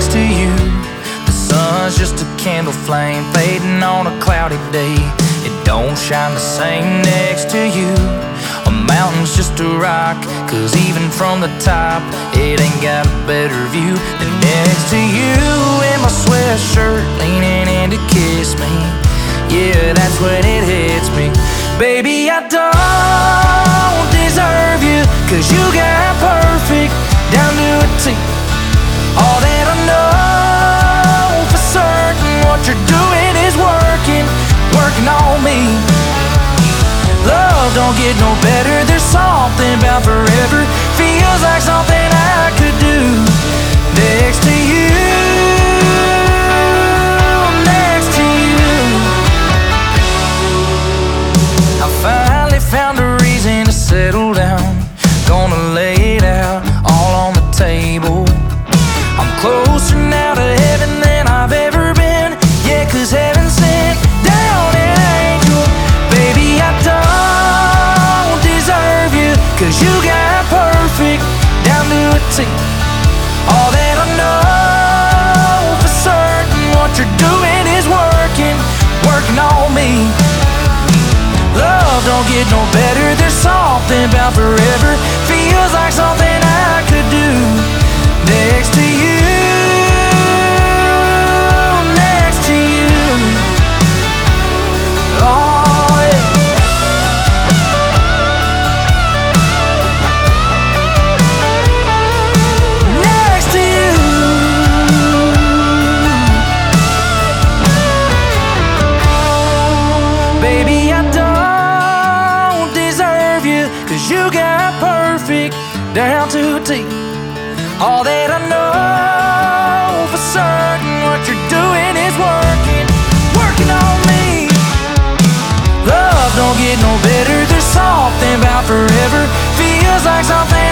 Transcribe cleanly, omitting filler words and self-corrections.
next to you. The sun's just a candle flame fading on a cloudy day. It don't shine the same next to you. A mountain's just a rock, 'cause even from the top, it ain't got a better view than next to you. In my sweatshirt, leaning in to kiss me. Yeah, that's when it hits me. Baby, I don't deserve you, 'cause you got perfect down to a T. All that I know for certain, what you're doing is working on me. Love don't get no better. There's something about forever. Feels like something I could do next to you. Next to you. I finally found a reason to settle down. Gonna lay it out all on the table. I'm closer now to heaven than I've ever been. Yeah, 'cause heaven sent down an angel. Baby, I don't deserve you, 'cause you got perfect down to a T. All that I know for certain, what you're doing is working on me. Love don't get no better. There's something about forever. Feels like something I could do next to you. Next to you. Oh, yeah. Next to you. Baby, I don't deserve you, 'cause you got perfect down to a T. All that I know for certain, what you're doing is working on me. Love don't get no better. There's something about forever. Feels like something